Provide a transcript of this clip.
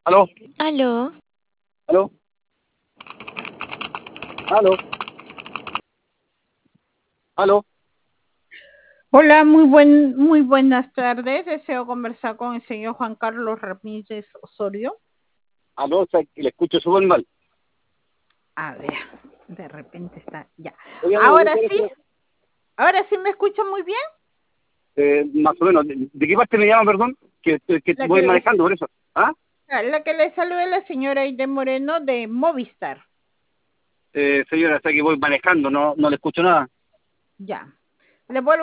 ¿Aló? Aló, ¿Aló? ¿Aló? ¿Aló? Hola, muy buenas tardes. Deseo conversar con el señor Juan Carlos Ramírez Osorio. ¿Aló? O sea, que le escucho súper mal. A ver, de repente está ya. Oye, amigo, Ahora sí, ahora sí me escucha muy bien. más o menos. ¿De qué parte me llama, perdón? Que La voy que le, manejando, por eso. ¿Ah? la que le saluda es la señora Aide Moreno de Movistar. Señora, hasta que voy manejando, no le escucho nada. Ya. Le vuelvo